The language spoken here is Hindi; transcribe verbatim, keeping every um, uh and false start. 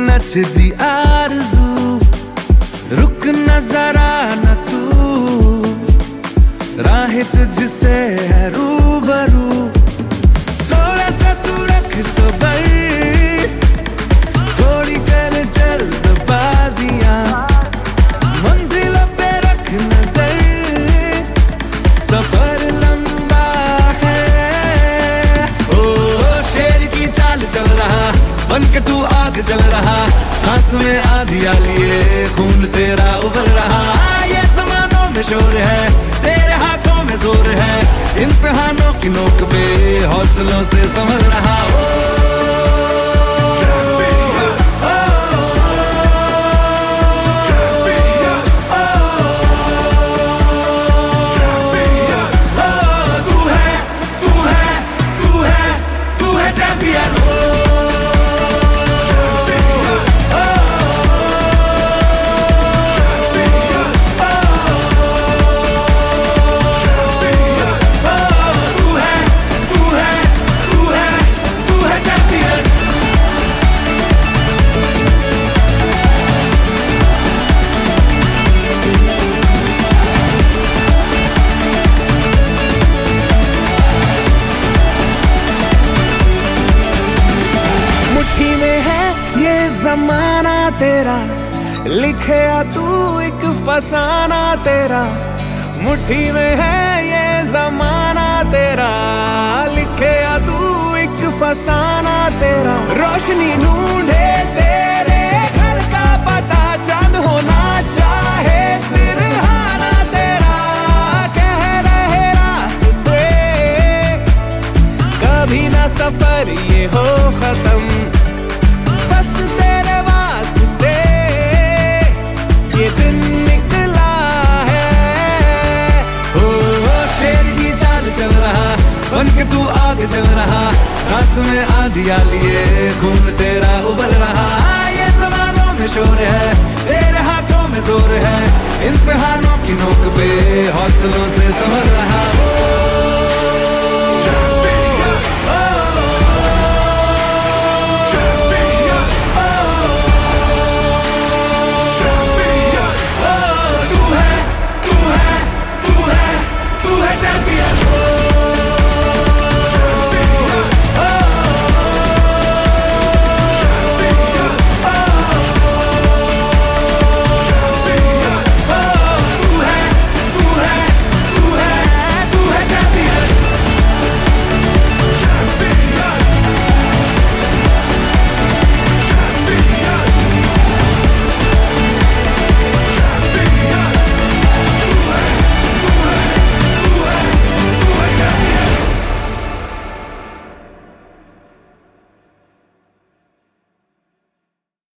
नचदी आरज़ू, रुक न जरा न तू, राहें तुझसे है रूबरू। थोड़ा सा तू रख सबर, थोड़ी कर जल्दबाजियां, मंजिलों पे रख नजर, सफर लंबा है। ओ शेर की चाल चल रहा, बन के तू आग जल रहा, सांस में आधिया लिए खून तेरा उबल रहा। ये ज़मानों में शोर है, तेरे हाथों में जोर है, इम्तिहानों की नोक पे हौसलों से संभल रहा। ज़माना तेरा लिखे आ तू एक फसाना तेरा, मुट्ठी में है ये ज़माना तेरा, लिखे आ तू एक फसाना तेरा। रोशनी ढूंढे तेरे घर का पता, चांद होना चाहे सिरहाना तेरा, कह रहे रास्ते कभी ना सफर ये हो खत्म, बस तेरे वास्ते ये दिन निकला है। ओ, ओ शेर की चाल चल रहा, बन के तू आग जल रहा, सांस में आधिया लिए खून तेरा उबल रहा। ये ज़मानों में शोर है, तेरे हाथों में जोर है, इम्तिहानों की नोक पे हौसलों से संभल रहा।